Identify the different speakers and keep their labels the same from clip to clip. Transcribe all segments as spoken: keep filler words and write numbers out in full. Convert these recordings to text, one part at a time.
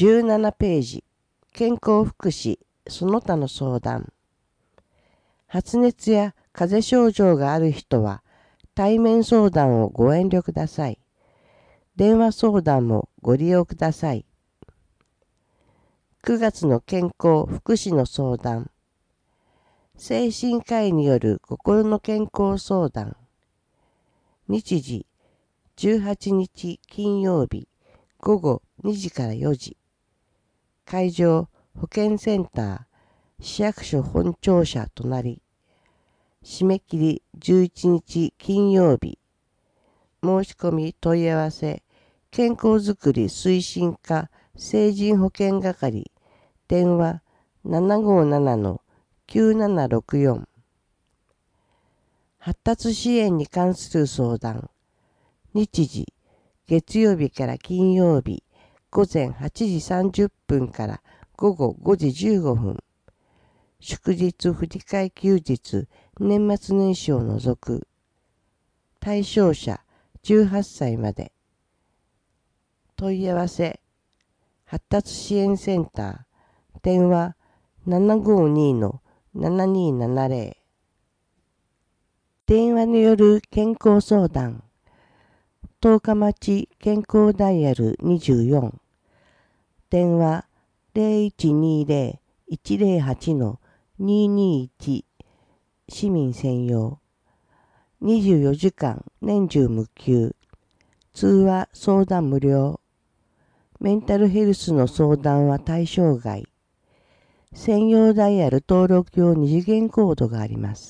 Speaker 1: じゅうななページ、健康福祉、その他の相談。発熱や風邪症状がある人は、対面相談をご遠慮ください。電話相談もご利用ください。くがつの健康福祉の相談。精神科医による心の健康相談。日時、じゅうはちにち金曜日、ごごにじからよじ。会場、保健センター、市役所本庁舎隣。締め切りじゅういちにち金曜日。申し込み問い合わせ、健康づくり推進課成人保健係、電話 ななごーななのきゅうななろくよん。発達支援に関する相談。日時、月曜日から金曜日、ごぜんはちじさんじゅっぷんからごごごじじゅうごふん。祝日振り替え休日、年末年始を除く。対象者じゅうはっさいまで。問い合わせ、発達支援センター、電話 ななごーにのななにーななぜろ。電話による健康相談。とおか待ち健康ダイヤルにじゅうよん。電話 ゼロいちにーぜろいちぜろはちのにーにーいち。市民専用。にじゅうよじかん年中無休。通話相談無料。メンタルヘルスの相談は対象外。専用ダイヤル登録用二次元コードがあります。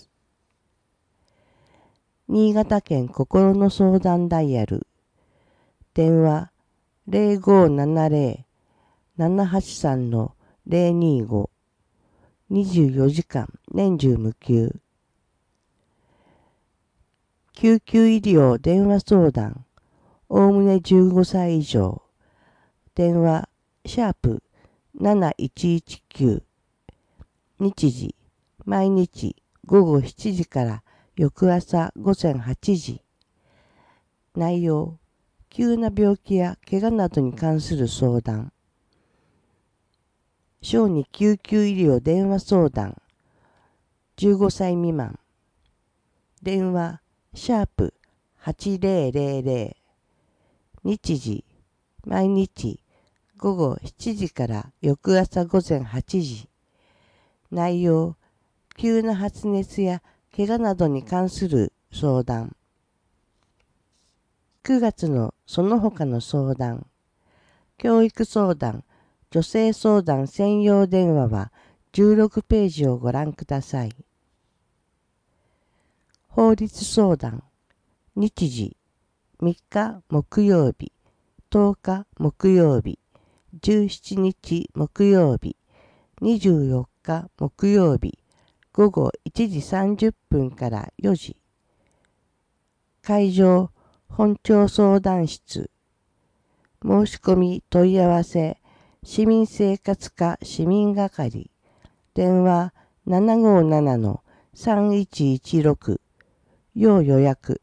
Speaker 1: 新潟県心の相談ダイヤル。電話 ゼロごーななぜろ ななはちさんのぜろにーご。にじゅうよじかん年中無休。救急医療電話相談。おおむねじゅうごさい以上。電話、シャープなないちいちきゅう。日時、毎日ごごしちじから翌朝ごぜんはちじ。内容、急な病気や怪我などに関する相談。小児救急医療電話相談。じゅうごさい未満。電話、シャープはちぜろぜろぜろ。日時、毎日ごごしちじから翌朝ごぜんはちじ。内容、急な発熱や怪我などに関する相談。くがつのその他の相談。教育相談、女性相談専用電話はじゅうろくページをご覧ください。法律相談。日時、みっか木曜日、とおか木曜日、じゅうしちにち木曜日、にじゅうよっか木曜日、ごごいちじさんじゅっぷんからよじ。会場、本庁相談室。申し込み問い合わせ、市民生活課市民係。電話 ななごーななのさんいちいちろく。要予約。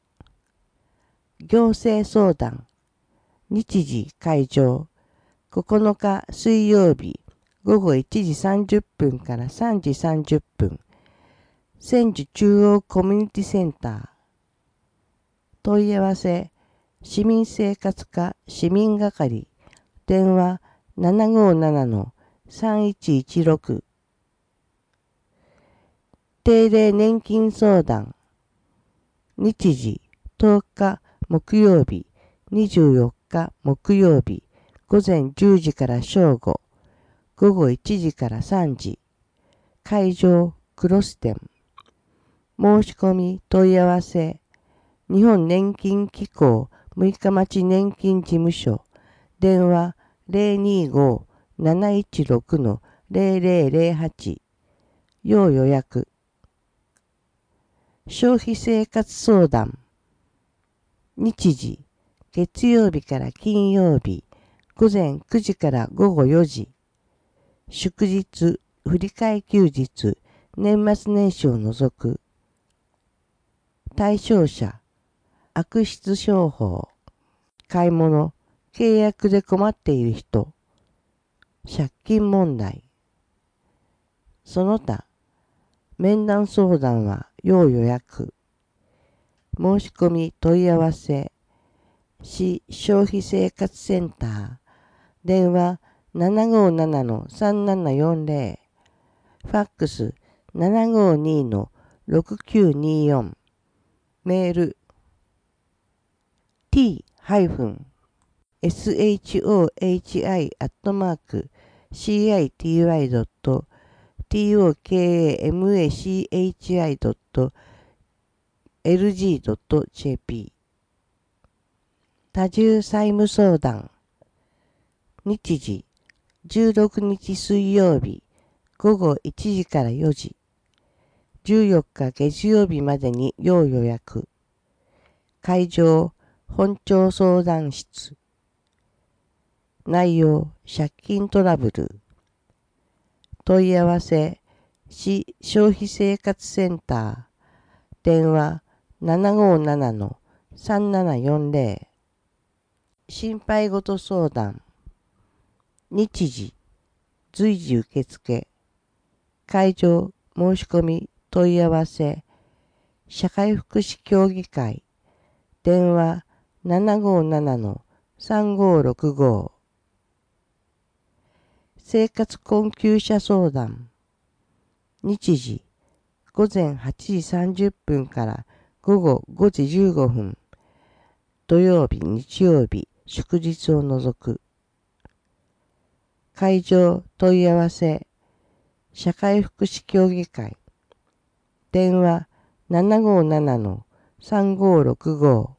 Speaker 1: 行政相談。日時会場。ここのか水曜日。ごごいちじさんじゅっぷんからさんじさんじゅっぷん。千住中央コミュニティセンター。問い合わせ、市民生活課市民係。電話 ななごーななのさんいちいちろく。定例年金相談。日時とおか木曜日、にじゅうよっか木曜日、ごぜんじゅうじから正午、ごごいちじからさんじ。会場、クロス店。申し込み問い合わせ、日本年金機構むいか町年金事務所。電話 ゼロにーごーなないちろくのぜろぜろぜろはち。要予約。消費生活相談。日時、月曜日から金曜日、ごぜんくじからごごよじ。祝日、振り替え休日、年末年始を除く。対象者、悪質商法、買い物、契約で困っている人、 借金問題。その他、面談相談は要予約。申し込み問い合わせ、市消費生活センター、電話 ななごーななのさんななよんぜろ、ファックス ななごーにのろくきゅうによん、メール t-shohi アットマーク シーアイティーワイ ドット トカマチ ドット エルジー ドット ジェーピー 多重債務相談。日時じゅうろくにち水曜日ごごいちじからよじ、じゅうよっか月曜日までに要予約。会場本庁相談室。内容借金トラブル。問い合わせ市消費生活センター、電話 ななごーななのさんななよんぜろ、心配事相談。日時随時受付。会場申し込み問い合わせ社会福祉協議会、電話 ななごーななのさんごーろくご。生活困窮者相談。日時ごぜんはちじさんじゅっぷんからごごごじじゅうごふん、土曜日日曜日祝日を除く。会場問い合わせ社会福祉協議会、電話 ななごーななのさんごーろくご。